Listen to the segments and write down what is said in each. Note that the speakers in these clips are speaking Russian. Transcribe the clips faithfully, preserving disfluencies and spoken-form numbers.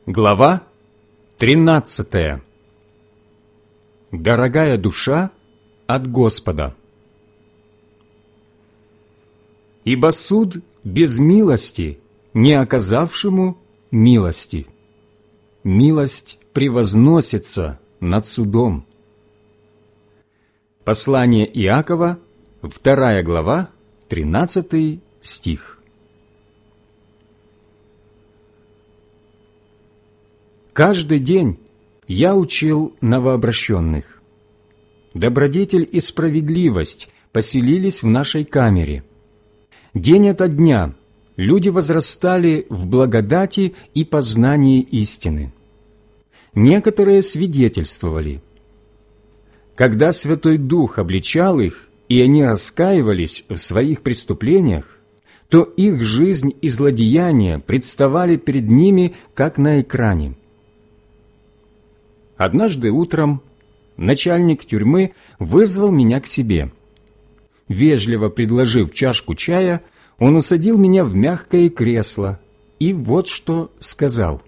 Глава тринадцатая. Дорогая душа от Господа. Ибо суд без милости, не оказавшему милости. Милость превозносится над судом. Послание Иакова, вторая глава, тринадцатый стих. Каждый день я учил новообращенных. Добродетель и справедливость поселились в нашей камере. День ото дня люди возрастали в благодати и познании истины. Некоторые свидетельствовали. Когда Святой Дух обличал их, и они раскаивались в своих преступлениях, то их жизнь и злодеяния представали перед ними, как на экране. Однажды утром начальник тюрьмы вызвал меня к себе. Вежливо предложив чашку чая, он усадил меня в мягкое кресло и вот что сказал.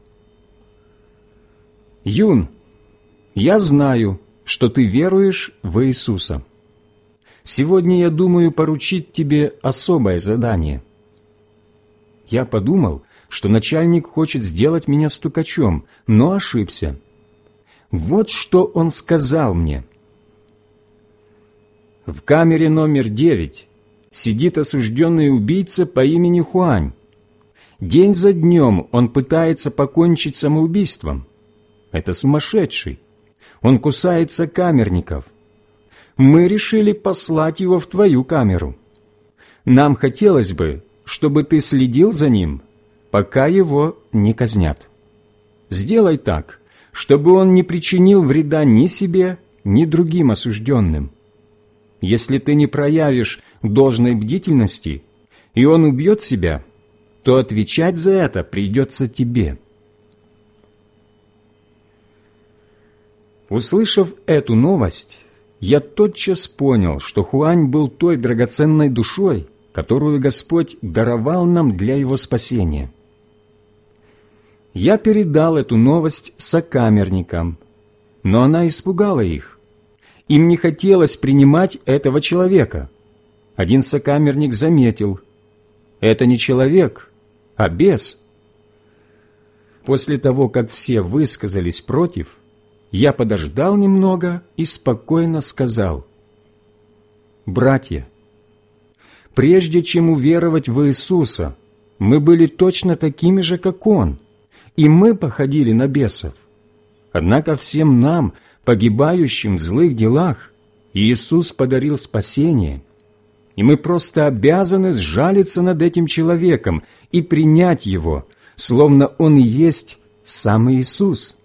«Юн, я знаю, что ты веруешь в Иисуса. Сегодня я думаю поручить тебе особое задание». Я подумал, что начальник хочет сделать меня стукачом, но ошибся. Вот что он сказал мне. В камере номер девять сидит осужденный убийца по имени Хуань. День за днем он пытается покончить самоубийством. Это сумасшедший. Он кусает сокамерников. Мы решили послать его в твою камеру. Нам хотелось бы, чтобы ты следил за ним, пока его не казнят. Сделай так, чтобы он не причинил вреда ни себе, ни другим осужденным. Если ты не проявишь должной бдительности, и он убьет себя, то отвечать за это придется тебе». Услышав эту новость, я тотчас понял, что Хуань был той драгоценной душой, которую Господь даровал нам для его спасения. Я передал эту новость сокамерникам, но она испугала их. Им не хотелось принимать этого человека. Один сокамерник заметил: «Это не человек, а бес». После того, как все высказались против, я подождал немного и спокойно сказал: «Братья, прежде чем уверовать в Иисуса, мы были точно такими же, как Он, и мы походили на бесов. Однако всем нам, погибающим в злых делах, Иисус подарил спасение, и мы просто обязаны сжалиться над этим человеком и принять Его, словно Он и есть сам Иисус».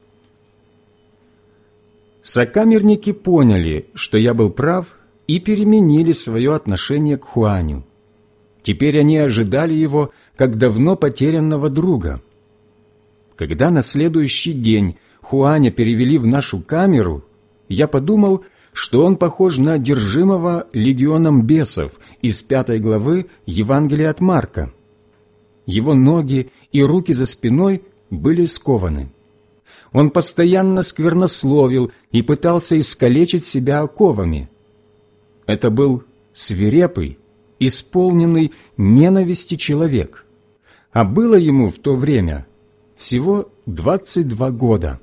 Сокамерники поняли, что я был прав, и переменили свое отношение к Хуаню. Теперь они ожидали его как давно потерянного друга. Когда на следующий день Хуаня перевели в нашу камеру, я подумал, что он похож на одержимого легионом бесов из пятой главы Евангелия от Марка. Его ноги и руки за спиной были скованы. Он постоянно сквернословил и пытался искалечить себя оковами. Это был свирепый, исполненный ненависти человек, а было ему в то время всего двадцать два года.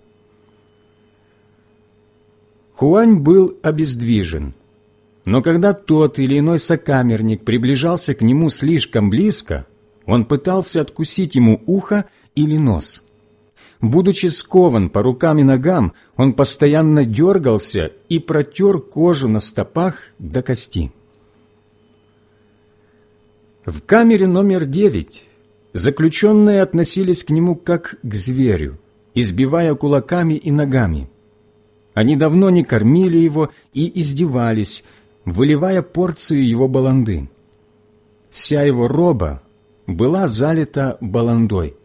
Хуань был обездвижен, но когда тот или иной сокамерник приближался к нему слишком близко, он пытался откусить ему ухо или нос. Будучи скован по рукам и ногам, он постоянно дергался и протер кожу на стопах до кости. В камере номер девять заключенные относились к нему как к зверю, избивая кулаками и ногами. Они давно не кормили его и издевались, выливая порцию его баланды. Вся его роба была залита баландой.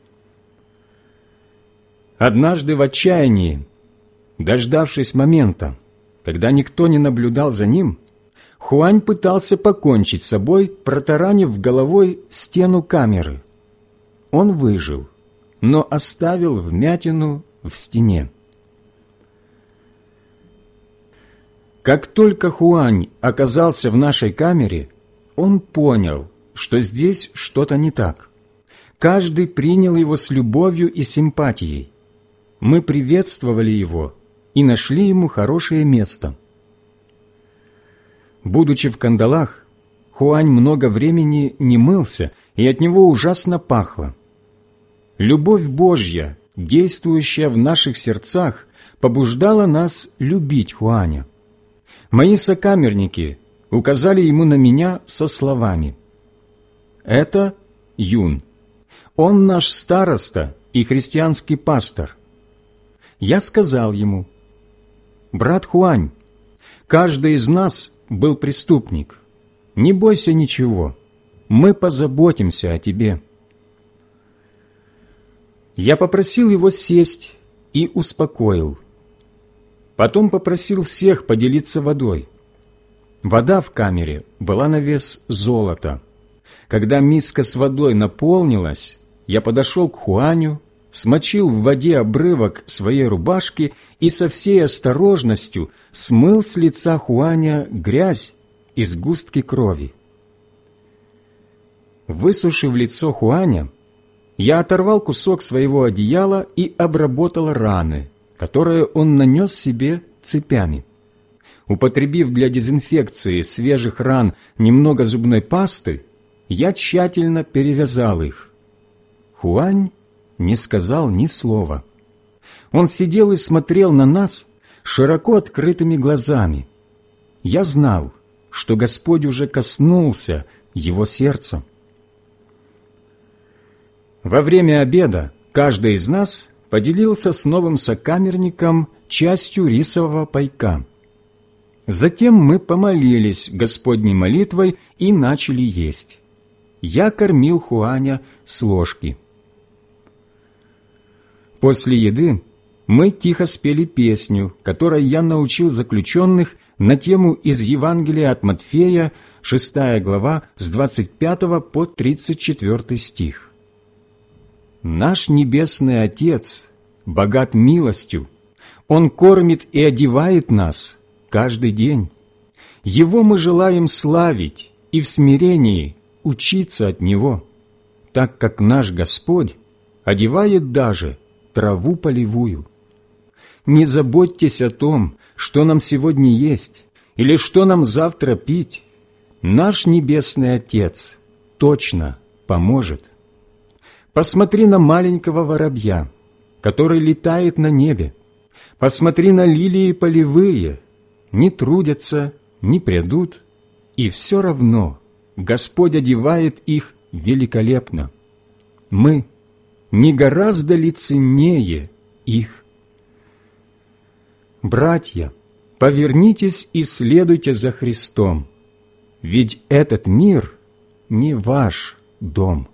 Однажды в отчаянии, дождавшись момента, когда никто не наблюдал за ним, Хуань пытался покончить с собой, протаранив головой стену камеры. Он выжил, но оставил вмятину в стене. Как только Хуань оказался в нашей камере, он понял, что здесь что-то не так. Каждый принял его с любовью и симпатией. Мы приветствовали его и нашли ему хорошее место. Будучи в кандалах, Хуань много времени не мылся, и от него ужасно пахло. Любовь Божья, действующая в наших сердцах, побуждала нас любить Хуаня. Мои сокамерники указали ему на меня со словами: «Это Юн. Он наш староста и христианский пастор». Я сказал ему: «Брат Хуань, каждый из нас был преступник. Не бойся ничего, мы позаботимся о тебе». Я попросил его сесть и успокоил. Потом попросил всех поделиться водой. Вода в камере была на вес золота. Когда миска с водой наполнилась, я подошел к Хуаню, смочил в воде обрывок своей рубашки и со всей осторожностью смыл с лица Хуаня грязь и сгустки крови. Высушив лицо Хуаня, я оторвал кусок своего одеяла и обработал раны, которые он нанес себе цепями. Употребив для дезинфекции свежих ран немного зубной пасты, я тщательно перевязал их. Хуань не сказал ни слова. Он сидел и смотрел на нас широко открытыми глазами. Я знал, что Господь уже коснулся его сердца. Во время обеда каждый из нас поделился с новым сокамерником частью рисового пайка. Затем мы помолились Господней молитвой и начали есть. Я кормил Хуаня с ложки. После еды мы тихо спели песню, которой я научил заключенных на тему из Евангелия от Матфея, шестая глава, с двадцать пятого по тридцать четвёртый стих. «Наш Небесный Отец богат милостью, Он кормит и одевает нас каждый день. Его мы желаем славить и в смирении учиться от Него, так как наш Господь одевает даже траву полевую. Не заботьтесь о том, что нам сегодня есть или что нам завтра пить. Наш Небесный Отец точно поможет. Посмотри на маленького воробья, который летает на небе. Посмотри на лилии полевые, не трудятся, не прядут, и все равно Господь одевает их великолепно. Мы не гораздо ли ценнее их? Братья, повернитесь и следуйте за Христом, ведь этот мир не ваш дом».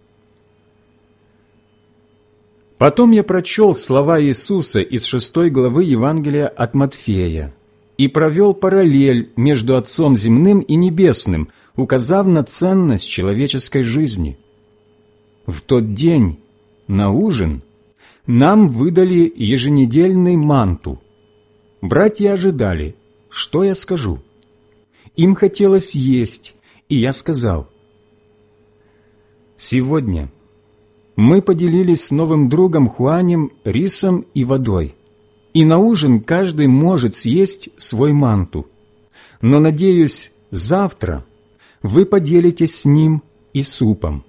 Потом я прочел слова Иисуса из шестой главы Евангелия от Матфея и провел параллель между Отцом земным и небесным, указав на ценность человеческой жизни. В тот день на ужин нам выдали еженедельный манту. Братья ожидали, что я скажу. Им хотелось есть, и я сказал: «Сегодня мы поделились с новым другом Хуанем рисом и водой, и на ужин каждый может съесть свой манту. Но, надеюсь, завтра вы поделитесь с ним и супом».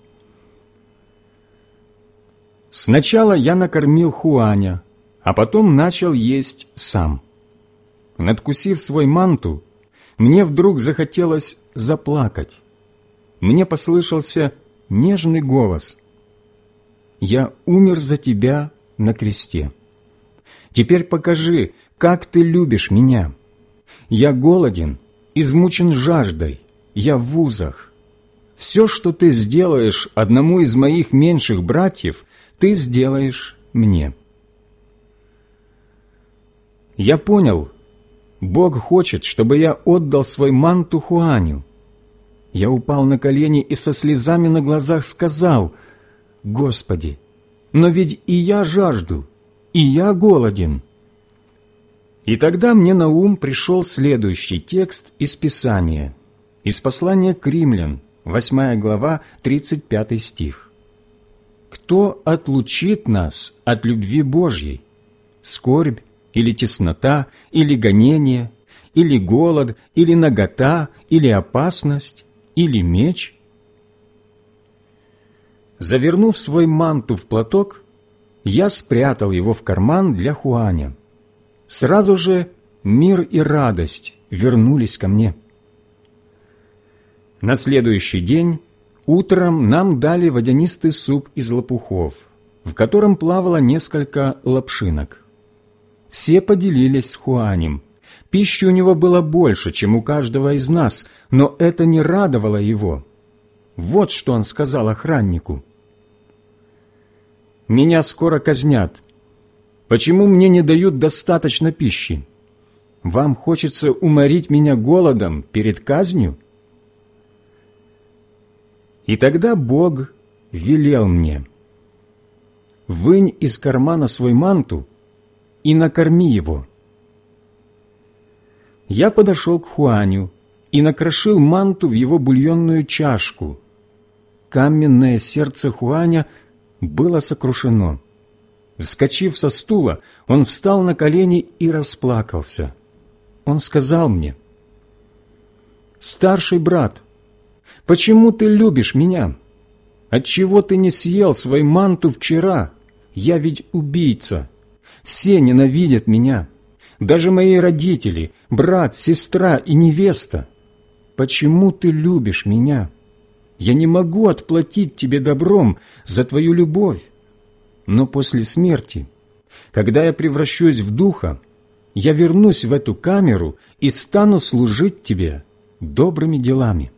Сначала я накормил Хуаня, а потом начал есть сам. Надкусив свой манту, мне вдруг захотелось заплакать. Мне послышался нежный голос: «Я умер за тебя на кресте. Теперь покажи, как ты любишь меня. Я голоден, измучен жаждой, я в узах. Все, что ты сделаешь одному из моих меньших братьев, ты сделаешь мне». Я понял, Бог хочет, чтобы я отдал свой манту Хуаню. Я упал на колени и со слезами на глазах сказал: «Господи, но ведь и я жажду, и я голоден». И тогда мне на ум пришел следующий текст из Писания, из послания к Римлян, восьмая глава, тридцать пятый стих. «Кто отлучит нас от любви Божьей? Скорбь или теснота, или гонение, или голод, или нагота, или опасность, или меч?» Завернув свой манту в платок, я спрятал его в карман для Хуаня. Сразу же мир и радость вернулись ко мне. На следующий день утром нам дали водянистый суп из лопухов, в котором плавало несколько лапшинок. Все поделились с Хуанем. Пищи у него было больше, чем у каждого из нас, но это не радовало его. Вот что он сказал охраннику: «Меня скоро казнят. Почему мне не дают достаточно пищи? Вам хочется уморить меня голодом перед казнью?» И тогда Бог велел мне: «Вынь из кармана свой манту и накорми его». Я подошел к Хуаню и накрошил манту в его бульонную чашку. Каменное сердце Хуаня было сокрушено. Вскочив со стула, он встал на колени и расплакался. Он сказал мне: «Старший брат, почему ты любишь меня? Отчего ты не съел свою манту вчера? Я ведь убийца. Все ненавидят меня, даже мои родители, брат, сестра и невеста. Почему ты любишь меня? Я не могу отплатить тебе добром за твою любовь. Но после смерти, когда я превращусь в духа, я вернусь в эту камеру и стану служить тебе добрыми делами».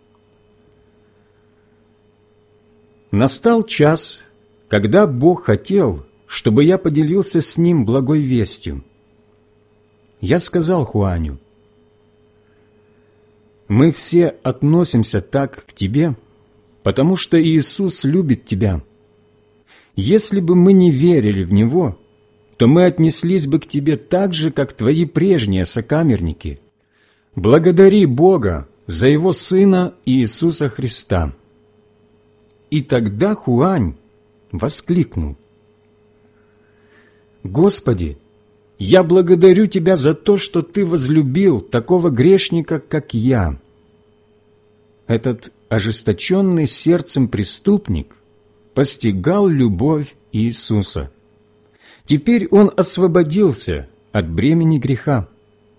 Настал час, когда Бог хотел, чтобы я поделился с Ним благой вестью. Я сказал Хуаню: «Мы все относимся так к тебе, потому что Иисус любит тебя. Если бы мы не верили в Него, то мы отнеслись бы к тебе так же, как твои прежние сокамерники. Благодари Бога за Его Сына Иисуса Христа». И тогда Хуань воскликнул: «Господи, я благодарю Тебя за то, что Ты возлюбил такого грешника, как я». Этот ожесточенный сердцем преступник постигал любовь Иисуса. Теперь он освободился от бремени греха.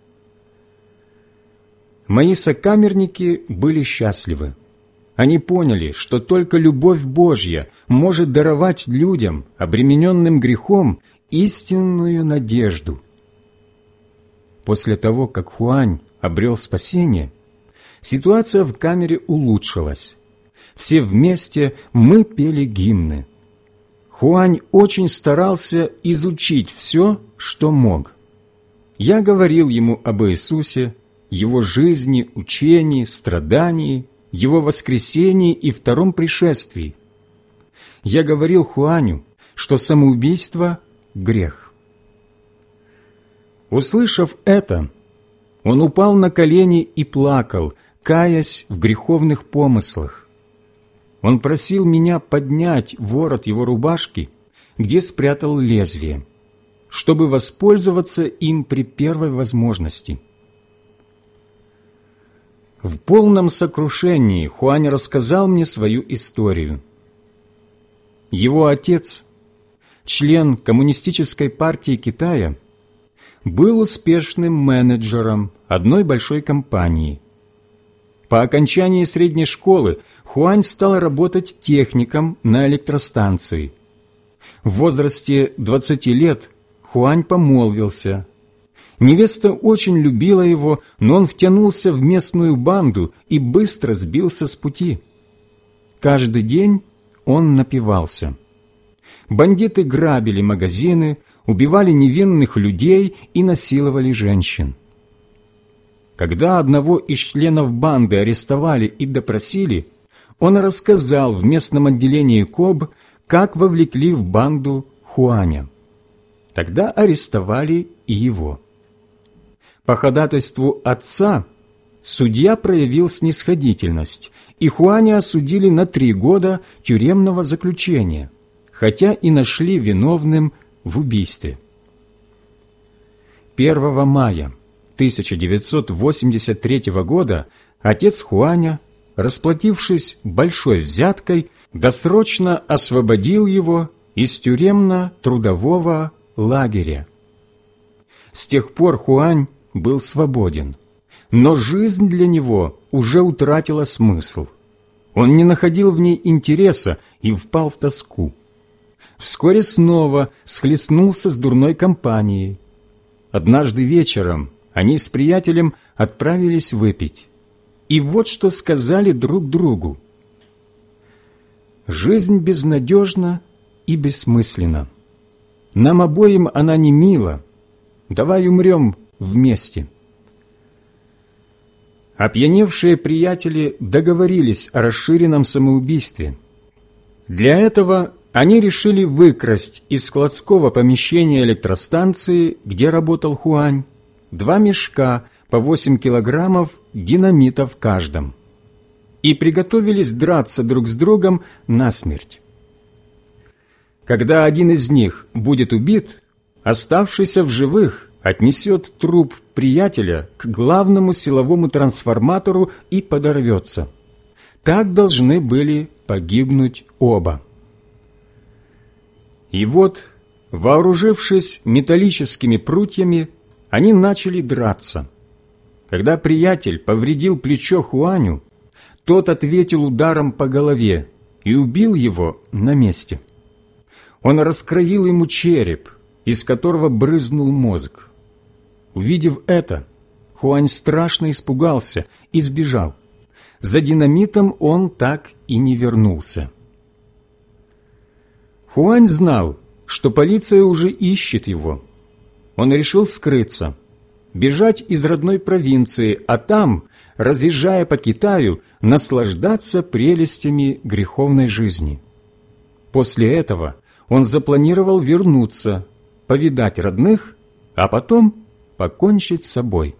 Мои сокамерники были счастливы. Они поняли, что только любовь Божья может даровать людям, обремененным грехом, истинную надежду. После того, как Хуань обрел спасение, ситуация в камере улучшилась. Все вместе мы пели гимны. Хуань очень старался изучить все, что мог. Я говорил ему об Иисусе, Его жизни, учении, страдании, Его воскресении и втором пришествии. Я говорил Хуаню, что самоубийство – грех. Услышав это, он упал на колени и плакал, каясь в греховных помыслах. Он просил меня поднять ворот его рубашки, где спрятал лезвие, чтобы воспользоваться им при первой возможности. В полном сокрушении Хуань рассказал мне свою историю. Его отец, член Коммунистической партии Китая, был успешным менеджером одной большой компании. По окончании средней школы Хуань стал работать техником на электростанции. В возрасте двадцати лет Хуань помолвился. Невеста очень любила его, но он втянулся в местную банду и быстро сбился с пути. Каждый день он напивался. Бандиты грабили магазины, убивали невинных людей и насиловали женщин. Когда одного из членов банды арестовали и допросили, он рассказал в местном отделении КОБ, как вовлекли в банду Хуаня. Тогда арестовали и его. По ходатайству отца судья проявил снисходительность, и Хуаня осудили на три года тюремного заключения, хотя и нашли виновным в убийстве. первого мая тысяча девятьсот восемьдесят третьего года отец Хуаня, расплатившись большой взяткой, досрочно освободил его из тюремно-трудового лагеря. С тех пор Хуань был свободен, но жизнь для него уже утратила смысл. Он не находил в ней интереса и впал в тоску. Вскоре снова схлестнулся с дурной компанией. Однажды вечером они с приятелем отправились выпить. И вот что сказали друг другу: «Жизнь безнадежна и бессмысленна. Нам обоим она не мила. Давай умрем вместе». Опьяневшие приятели договорились о расширенном самоубийстве. Для этого они решили выкрасть из складского помещения электростанции, где работал Хуань, два мешка по восемь килограммов динамита в каждом, и приготовились драться друг с другом насмерть. Когда один из них будет убит, оставшийся в живых отнесет труп приятеля к главному силовому трансформатору и подорвется. Так должны были погибнуть оба. И вот, вооружившись металлическими прутьями, они начали драться. Когда приятель повредил плечо Хуаню, тот ответил ударом по голове и убил его на месте. Он раскроил ему череп, из которого брызнул мозг. Увидев это, Хуань страшно испугался и сбежал. За динамитом он так и не вернулся. Хуань знал, что полиция уже ищет его. Он решил скрыться, бежать из родной провинции, а там, разъезжая по Китаю, наслаждаться прелестями греховной жизни. После этого он запланировал вернуться, повидать родных, а потом покончить с собой.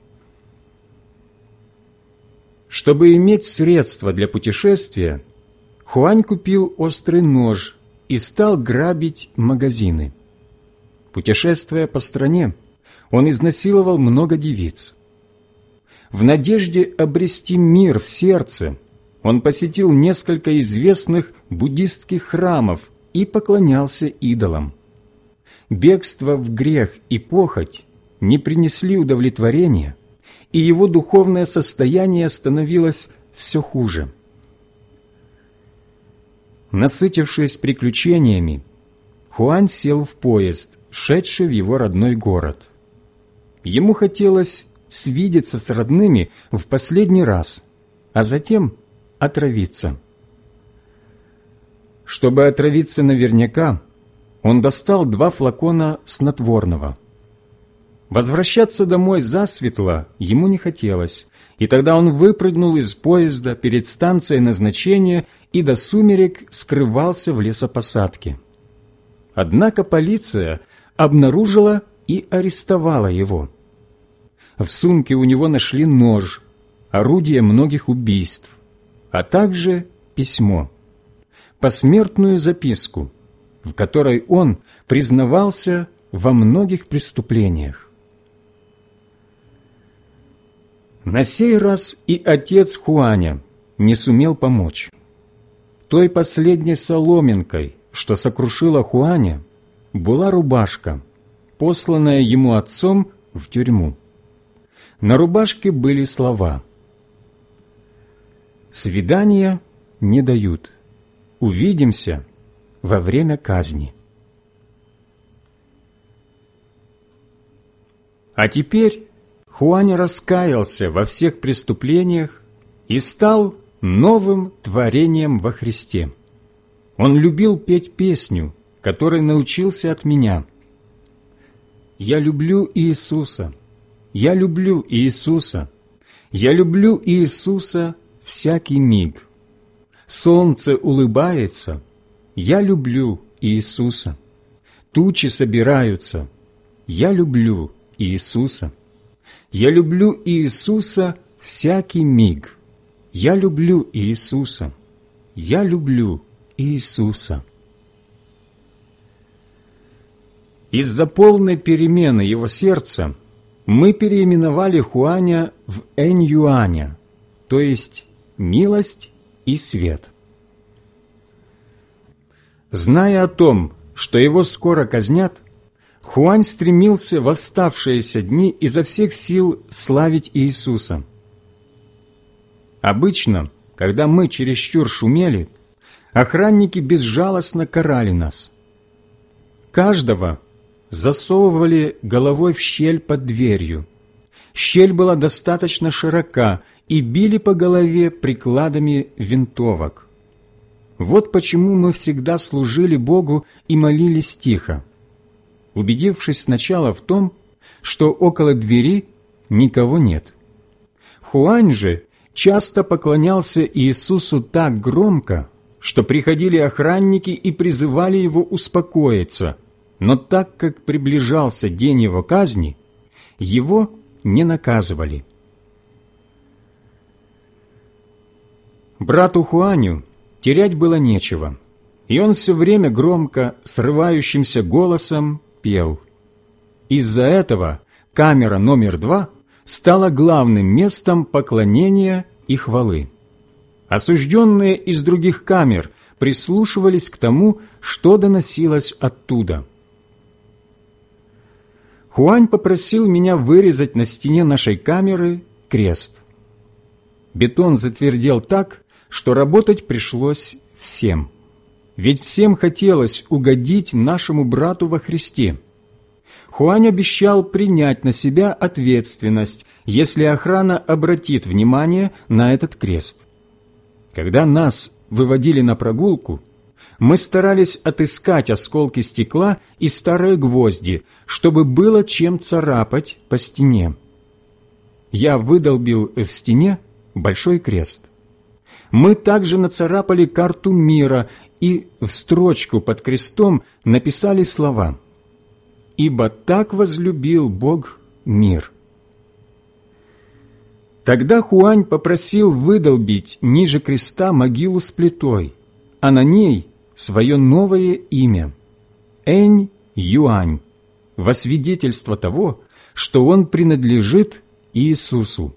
Чтобы иметь средства для путешествия, Хуань купил острый нож и стал грабить магазины. Путешествуя по стране, он изнасиловал много девиц. В надежде обрести мир в сердце, он посетил несколько известных буддистских храмов и поклонялся идолам. Бегство в грех и похоть не принесли удовлетворения, и его духовное состояние становилось все хуже. Насытившись приключениями, Хуань сел в поезд, шедший в его родной город. Ему хотелось свидеться с родными в последний раз, а затем отравиться. Чтобы отравиться наверняка, он достал два флакона снотворного. Возвращаться домой засветло ему не хотелось, и тогда он выпрыгнул из поезда перед станцией назначения и до сумерек скрывался в лесопосадке. Однако полиция обнаружила и арестовала его. В сумке у него нашли нож, орудие многих убийств, а также письмо, посмертную записку, в которой он признавался во многих преступлениях. На сей раз и отец Хуаня не сумел помочь. Той последней соломинкой, что сокрушила Хуаня, была рубашка, посланная ему отцом в тюрьму. На рубашке были слова: «Свидания не дают. Увидимся во время казни». А теперь Хуань раскаялся во всех преступлениях и стал новым творением во Христе. Он любил петь песню, которой научился от меня. «Я люблю Иисуса, я люблю Иисуса, я люблю Иисуса всякий миг. Солнце улыбается, я люблю Иисуса. Тучи собираются, я люблю Иисуса. Я люблю Иисуса всякий миг. Я люблю Иисуса. Я люблю Иисуса. Из-за полной перемены его сердца мы переименовали Хуаня в Энь-Юаня, то есть «милость и свет». Зная о том, что его скоро казнят, Хуань стремился в оставшиеся дни изо всех сил славить Иисуса. Обычно, когда мы чересчур шумели, охранники безжалостно карали нас. Каждого засовывали головой в щель под дверью. Щель была достаточно широка, и били по голове прикладами винтовок. Вот почему мы всегда служили Богу и молились тихо, убедившись сначала в том, что около двери никого нет. Хуань же часто поклонялся Иисусу так громко, что приходили охранники и призывали его успокоиться, но так как приближался день его казни, его не наказывали. Брату Хуаню терять было нечего, и он все время громко, срывающимся голосом пел. Из-за этого камера номер два стала главным местом поклонения и хвалы. Осужденные из других камер прислушивались к тому, что доносилось оттуда. Хуань попросил меня вырезать на стене нашей камеры крест. Бетон затвердел так, что работать пришлось всем. Ведь всем хотелось угодить нашему брату во Христе. Хуань обещал принять на себя ответственность, если охрана обратит внимание на этот крест. Когда нас выводили на прогулку, мы старались отыскать осколки стекла и старые гвозди, чтобы было чем царапать по стене. Я выдолбил в стене большой крест. Мы также нацарапали карту мира и в строчку под крестом написали слова: «Ибо так возлюбил Бог мир». Тогда Хуань попросил выдолбить ниже креста могилу с плитой, а на ней свое новое имя – Энь-Юань, во свидетельство того, что он принадлежит Иисусу.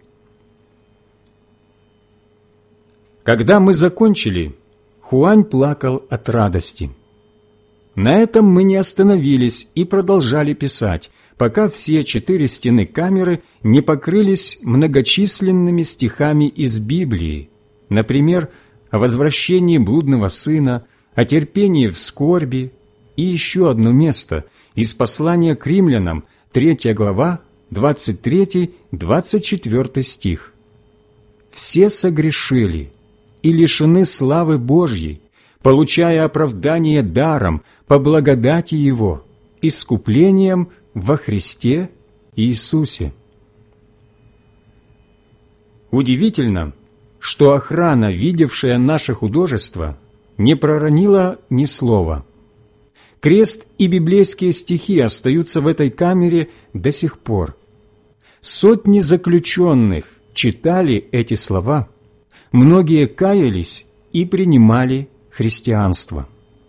Когда мы закончили, Хуань плакал от радости. На этом мы не остановились и продолжали писать, пока все четыре стены камеры не покрылись многочисленными стихами из Библии, например, о возвращении блудного сына, о терпении в скорби и еще одно место из послания к римлянам, третья глава, двадцать третий — двадцать четвёртый стих. «Все согрешили и лишены славы Божьей, получая оправдание даром по благодати Его, искуплением во Христе Иисусе». Удивительно, что охрана, видевшая наше художество, не проронила ни слова. Крест и библейские стихи остаются в этой камере до сих пор. Сотни заключенных читали эти слова, многие каялись и принимали христианство.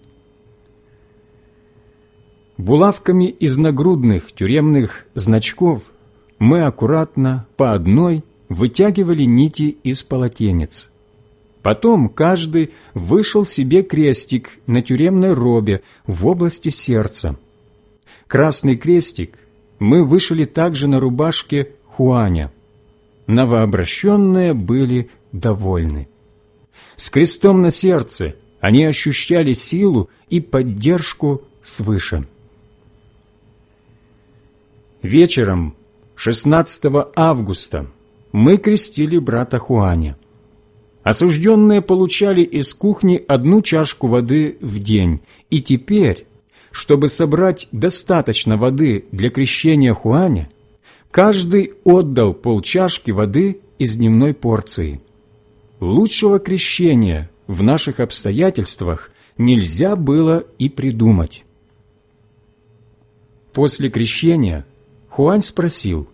Булавками из нагрудных тюремных значков мы аккуратно по одной вытягивали нити из полотенец. Потом каждый вышел себе крестик на тюремной робе в области сердца. Красный крестик мы вышили также на рубашке Хуаня. Новообращенные были довольны. С крестом на сердце они ощущали силу и поддержку свыше. Вечером шестнадцатого августа мы крестили брата Хуаня. Осужденные получали из кухни одну чашку воды в день, и теперь, чтобы собрать достаточно воды для крещения Хуаня, каждый отдал полчашки воды из дневной порции. Лучшего крещения в наших обстоятельствах нельзя было и придумать. После крещения Хуань спросил: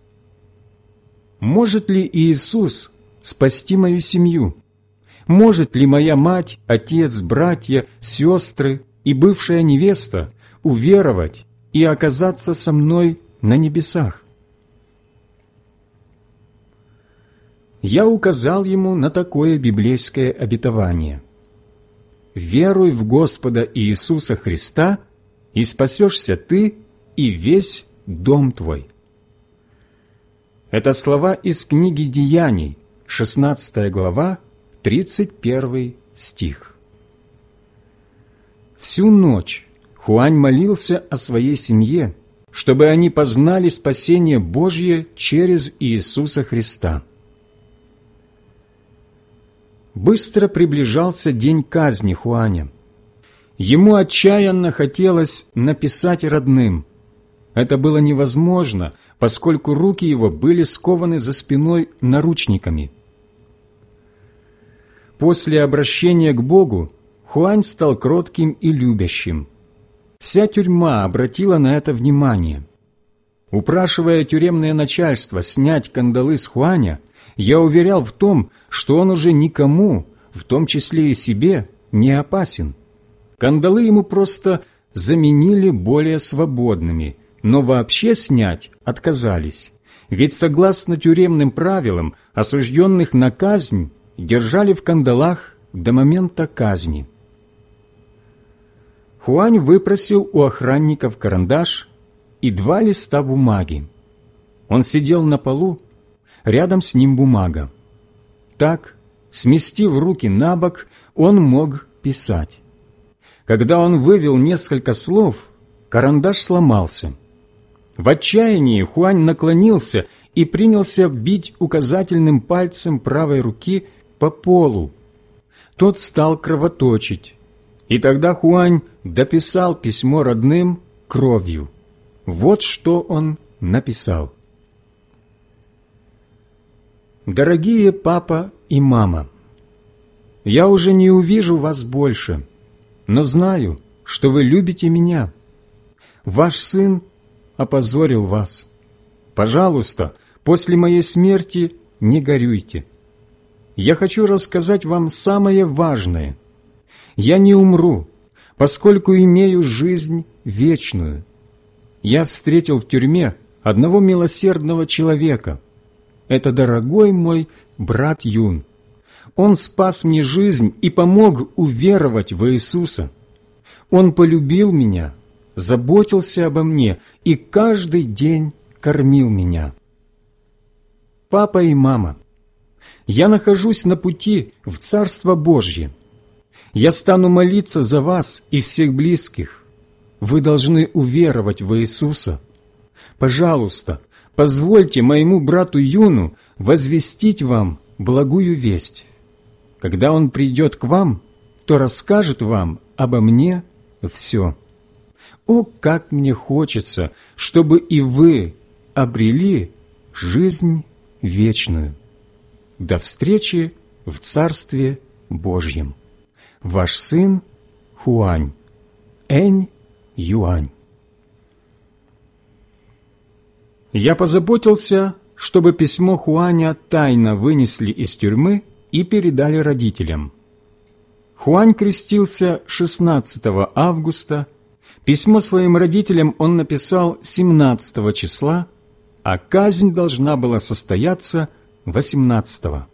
«Может ли Иисус спасти мою семью? Может ли моя мать, отец, братья, сестры и бывшая невеста уверовать и оказаться со мной на небесах?» Я указал ему на такое библейское обетование: «Веруй в Господа Иисуса Христа, и спасешься ты и весь дом твой». Это слова из книги Деяний, шестнадцатая глава, тридцать первый стих. Всю ночь Хуань молился о своей семье, чтобы они познали спасение Божье через Иисуса Христа. Быстро приближался день казни Хуаня. Ему отчаянно хотелось написать родным. Это было невозможно, поскольку руки его были скованы за спиной наручниками. После обращения к Богу Хуань стал кротким и любящим. Вся тюрьма обратила на это внимание. Упрашивая тюремное начальство снять кандалы с Хуаня, я уверял в том, что он уже никому, в том числе и себе, не опасен. Кандалы ему просто заменили более свободными, но вообще снять отказались, ведь согласно тюремным правилам осужденных на казнь держали в кандалах до момента казни. Хуань выпросил у охранников карандаш и два листа бумаги. Он сидел на полу, рядом с ним бумага. Так, сместив руки на бок, он мог писать. Когда он вывел несколько слов, карандаш сломался. В отчаянии Хуань наклонился и принялся бить указательным пальцем правой руки по полу. Тот стал кровоточить, и тогда Хуань дописал письмо родным кровью. Вот что он написал: «Дорогие папа и мама, я уже не увижу вас больше, но знаю, что вы любите меня. Ваш сын опозорил вас. Пожалуйста, после моей смерти не горюйте. Я хочу рассказать вам самое важное. Я не умру, поскольку имею жизнь вечную. Я встретил в тюрьме одного милосердного человека. Это дорогой мой брат Юн. Он спас мне жизнь и помог уверовать в Иисуса. Он полюбил меня, заботился обо мне и каждый день кормил меня. Папа и мама, я нахожусь на пути в Царство Божье. Я стану молиться за вас и всех близких. Вы должны уверовать в Иисуса. Пожалуйста, позвольте моему брату Юну возвестить вам благую весть. Когда он придет к вам, то расскажет вам обо мне все. О, как мне хочется, чтобы и вы обрели жизнь вечную. До встречи в Царстве Божьем. Ваш сын Хуань. Энь Юань». Я позаботился, чтобы письмо Хуаня тайно вынесли из тюрьмы и передали родителям. Хуань крестился шестнадцатого августа, письмо своим родителям он написал семнадцатого числа, а казнь должна была состояться восемнадцатого.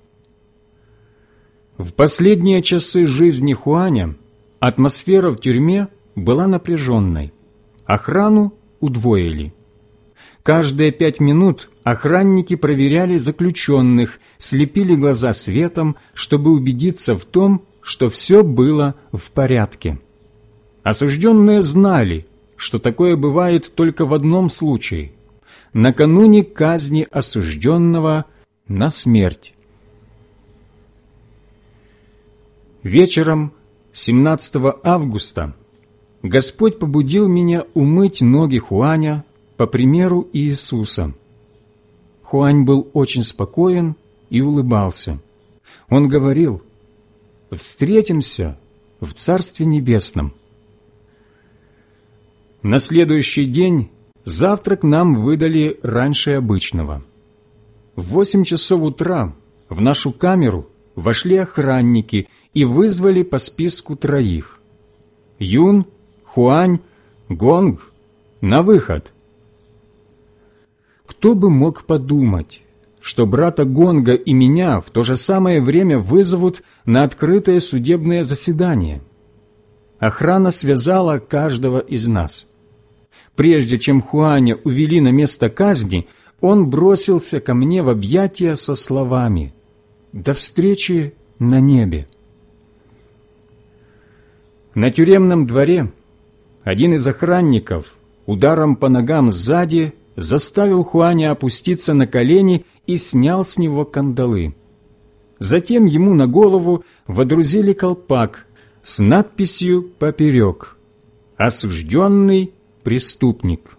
В последние часы жизни Хуаня атмосфера в тюрьме была напряженной. Охрану удвоили. Каждые пять минут охранники проверяли заключенных, слепили глаза светом, чтобы убедиться в том, что все было в порядке. Осужденные знали, что такое бывает только в одном случае – накануне казни осужденного на смерть. Вечером семнадцатого августа Господь побудил меня умыть ноги Хуаня по примеру Иисуса. Хуань был очень спокоен и улыбался. Он говорил: «Встретимся в Царстве Небесном. На следующий день завтрак нам выдали раньше обычного. В восемь часов утра в нашу камеру вошли охранники и вызвали по списку троих. Юн, Хуань, Гонг на выход. Кто бы мог подумать, что брата Гонга и меня в то же самое время вызовут на открытое судебное заседание? Охрана связала каждого из нас. Прежде чем Хуаня увели на место казни, он бросился ко мне в объятия со словами: «До встречи на небе». На тюремном дворе один из охранников ударом по ногам сзади заставил Хуаня опуститься на колени и снял с него кандалы. Затем ему на голову водрузили колпак с надписью поперек: «Осужденный преступник».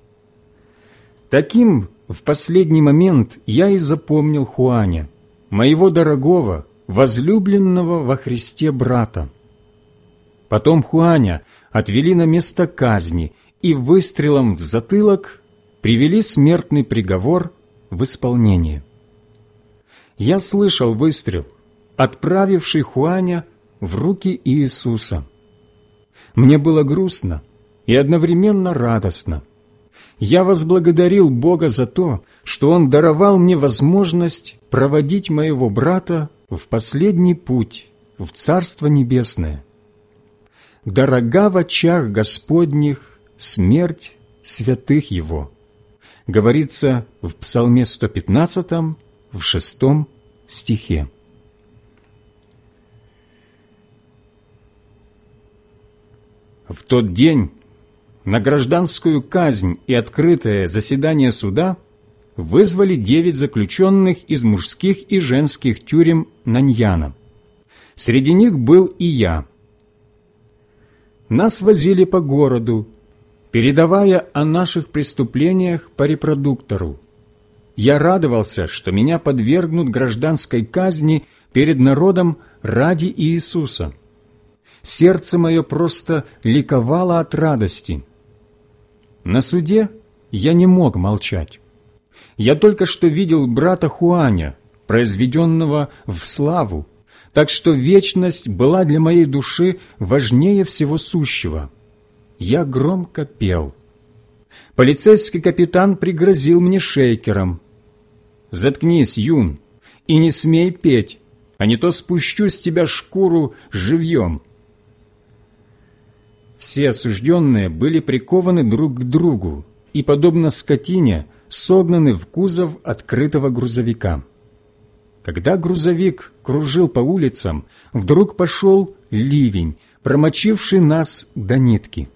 Таким в последний момент я и запомнил Хуаня, моего дорогого, возлюбленного во Христе брата. Потом Хуаня отвели на место казни и выстрелом в затылок привели смертный приговор в исполнение. Я слышал выстрел, отправивший Хуаня в руки Иисуса. Мне было грустно и одновременно радостно. Я возблагодарил Бога за то, что Он даровал мне возможность проводить моего брата в последний путь, в Царство Небесное. «Дорога в очах Господних смерть святых Его», говорится в Псалме сто пятнадцатом, в шестом стихе. В тот день на гражданскую казнь и открытое заседание суда вызвали девять заключенных из мужских и женских тюрем Наньяна. Среди них был и я. Нас возили по городу, передавая о наших преступлениях по репродуктору. Я радовался, что меня подвергнут гражданской казни перед народом ради Иисуса. Сердце мое просто ликовало от радости. На суде я не мог молчать. Я только что видел брата Хуаня, произведенного в славу, так что вечность была для моей души важнее всего сущего. Я громко пел. Полицейский капитан пригрозил мне шейкером: «Заткнись, Юн, и не смей петь, а не то спущу с тебя шкуру живьем». Все осужденные были прикованы друг к другу и, подобно скотине, согнаны в кузов открытого грузовика. Когда грузовик кружил по улицам, вдруг пошел ливень, промочивший нас до нитки.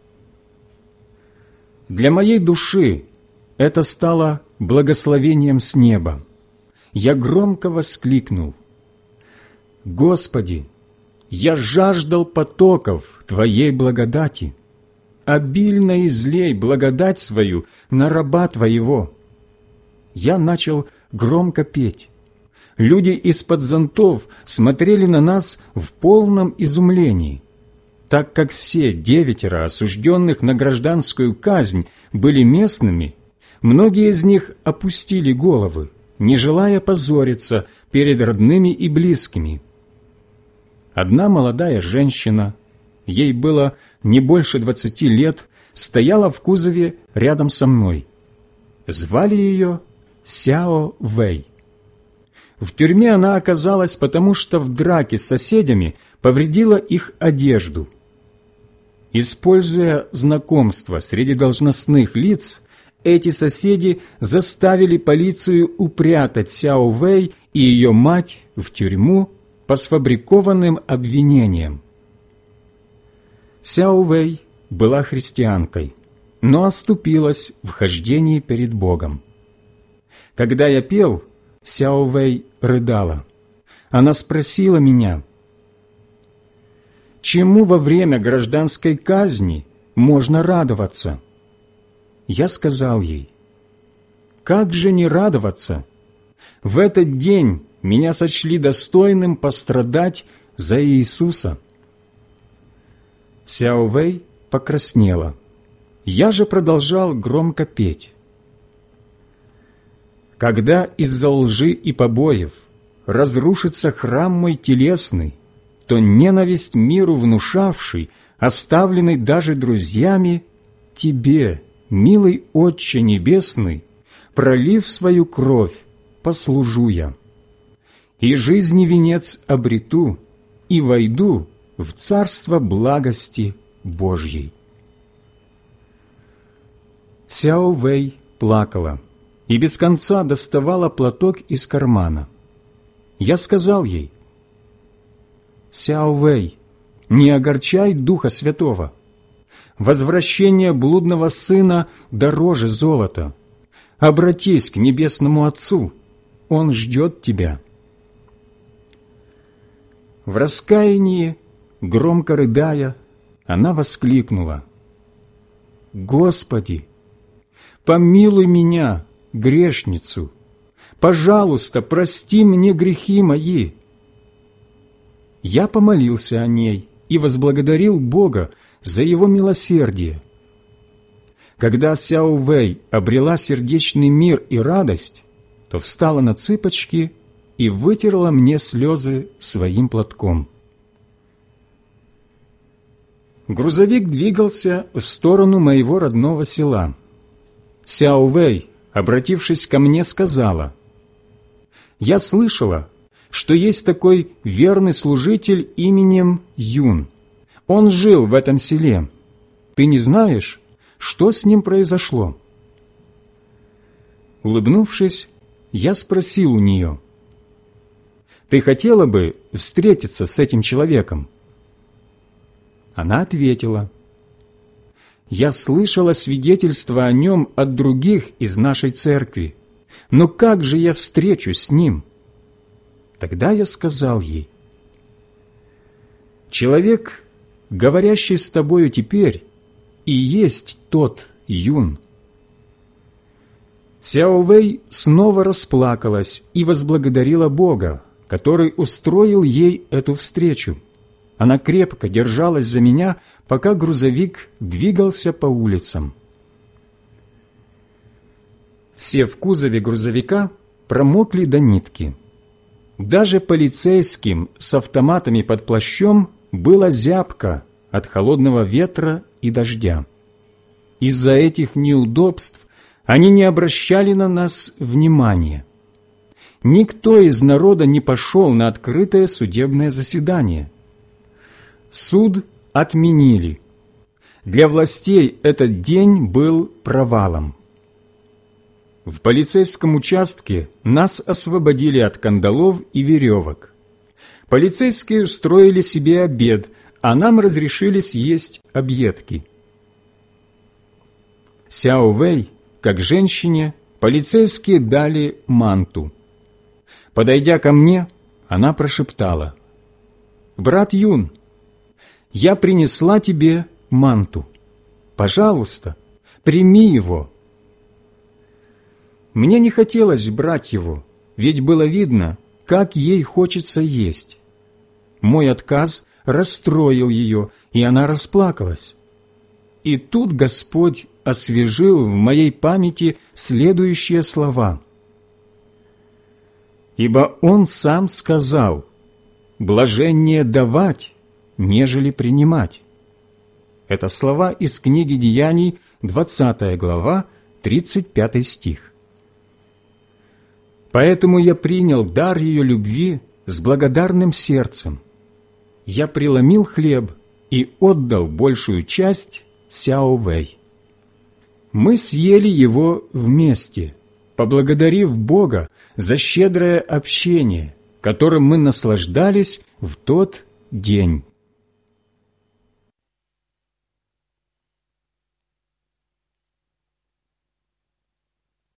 Для моей души это стало благословением с неба. Я громко воскликнул: «Господи, я жаждал потоков Твоей благодати. Обильно излей благодать свою на раба Твоего». Я начал громко петь. Люди из-под зонтов смотрели на нас в полном изумлении. Так как все девятеро осужденных на гражданскую казнь были местными, многие из них опустили головы, не желая позориться перед родными и близкими. Одна молодая женщина, ей было не больше двадцати лет, стояла в кузове рядом со мной. Звали ее Сяо Вэй. В тюрьме она оказалась, потому что в драке с соседями повредила их одежду. Используя знакомство среди должностных лиц, эти соседи заставили полицию упрятать Сяо Вэй и ее мать в тюрьму по сфабрикованным обвинениям. Сяо Вэй была христианкой, но оступилась в хождении перед Богом. Когда я пел, Сяо Вэй рыдала. Она спросила меня: «Чему во время гражданской казни можно радоваться?» Я сказал ей: «Как же не радоваться? В этот день меня сочли достойным пострадать за Иисуса». Сяо Вэй покраснела. Я же продолжал громко петь. Когда из-за лжи и побоев разрушится храм мой телесный, то ненависть миру внушавший, оставленный даже друзьями, тебе, милый Отче Небесный, пролив свою кровь, послужу я. И жизни венец обрету, и войду в царство благости Божьей. Сяо Вэй плакала и без конца доставала платок из кармана. Я сказал ей: «Сяо Вэй, не огорчай Духа Святого. Возвращение блудного сына дороже золота. Обратись к Небесному Отцу, Он ждет тебя». В раскаянии, громко рыдая, она воскликнула: «Господи, помилуй меня, грешницу! Пожалуйста, прости мне грехи мои!» Я помолился о ней и возблагодарил Бога за Его милосердие. Когда Сяо Вэй обрела сердечный мир и радость, то встала на цыпочки и вытерла мне слезы своим платком. Грузовик двигался в сторону моего родного села. Сяо Вэй, обратившись ко мне, сказала: «Я слышала, что есть такой верный служитель именем Юн. Он жил в этом селе. Ты не знаешь, что с ним произошло?» Улыбнувшись, я спросил у нее: «Ты хотела бы встретиться с этим человеком?» Она ответила: «Я слышала свидетельства о нем от других из нашей церкви, но как же я встречусь с ним?» Тогда я сказал ей: «Человек, говорящий с тобою теперь, и есть тот Юн». Сяо Вэй снова расплакалась и возблагодарила Бога, который устроил ей эту встречу. Она крепко держалась за меня, пока грузовик двигался по улицам. Все в кузове грузовика промокли до нитки. Даже полицейским с автоматами под плащом было зябко от холодного ветра и дождя. Из-за этих неудобств они не обращали на нас внимания. Никто из народа не пошел на открытое судебное заседание. Суд отменили. Для властей этот день был провалом. В полицейском участке нас освободили от кандалов и веревок. Полицейские устроили себе обед, а нам разрешили съесть объедки. Сяо Вэй, как женщине, полицейские дали манту. Подойдя ко мне, она прошептала: «Брат Юн, я принесла тебе манту. Пожалуйста, прими его». Мне не хотелось брать его, ведь было видно, как ей хочется есть. Мой отказ расстроил ее, и она расплакалась. И тут Господь освежил в моей памяти следующие слова: «Ибо Он Сам сказал: блаженнее давать, нежели принимать». Это слова из книги Деяний, двадцатая глава, тридцать пятый стих. Поэтому я принял дар ее любви с благодарным сердцем. Я преломил хлеб и отдал большую часть Сяо Вэй. Мы съели его вместе, поблагодарив Бога за щедрое общение, которым мы наслаждались в тот день.